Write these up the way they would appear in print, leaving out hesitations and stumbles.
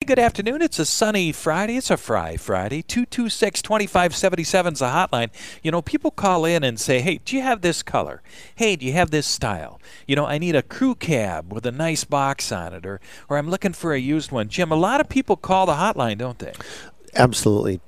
good afternoon. It's a sunny Friday. It's a Friday. 226-2577 is the hotline. You know, people call in and say, hey, do you have this color? Hey, do you have this style? You know, I need a crew cab with a nice box on it, or I'm looking for a used one. Jim, a lot of people call the hotline, don't they? Absolutely.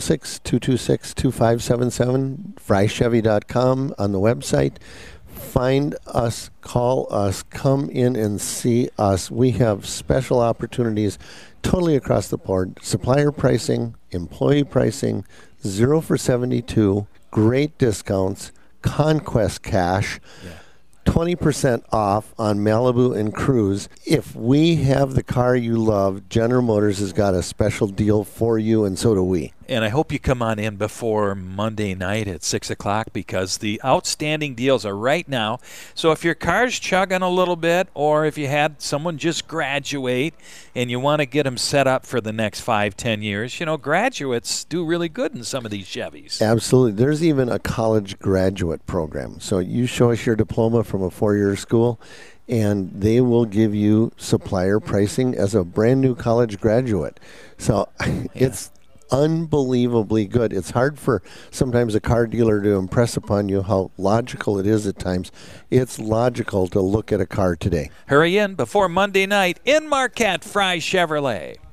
906-226-2577, frychevy.com on the website. Find us, call us, come in and see us. We have special opportunities totally across the board. Supplier pricing, employee pricing, 0 for 72, great discounts, Conquest cash. Yeah. 20% off on Malibu and Cruise. If we have the car you love, General Motors has got a special deal for you, and so do we. And I hope you come on in before Monday night at 6 o'clock because the outstanding deals are right now. So if your car's chugging a little bit, or if you had someone just graduate and you want to get them set up for the next 5-10 years, you know, graduates do really good in some of these Chevys. Absolutely. There's even a college graduate program. So you show us your diploma from a 4-year school, and they will give you supplier pricing as a brand new college graduate. So it's unbelievably good. It's hard for sometimes a car dealer to impress upon you how logical it is at times. It's logical to look at a car today. Hurry in before Monday night in Marquette, Fry Chevrolet.